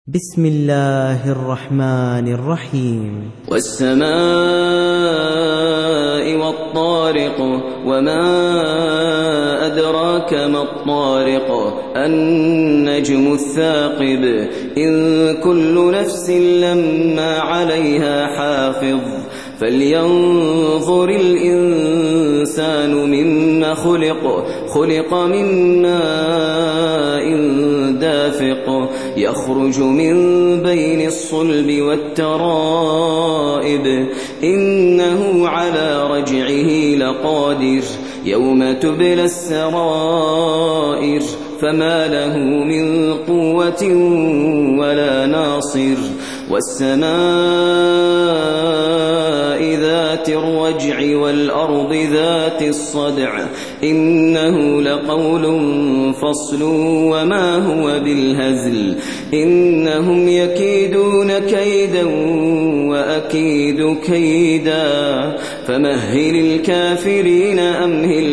بسم الله الرحمن الرحيم. والسماء والطارق وما أدراك ما الطارق النجم الثاقب إن كل نفس لما عليها حافظ فلينظر الإنسان مما خلق من ماء دافق يخرج من بين الصلب والترائب إنه على رجعه لقادر يوم تبلى السرائر فما له من قوة ولا ناصر والسماء ذات الرجع والأرض ذات الصدع إنه لقول فصل وما هو بالهزل إنهم يكيدون كيدا وأكيد كيدا فمهل الكافرين أمهل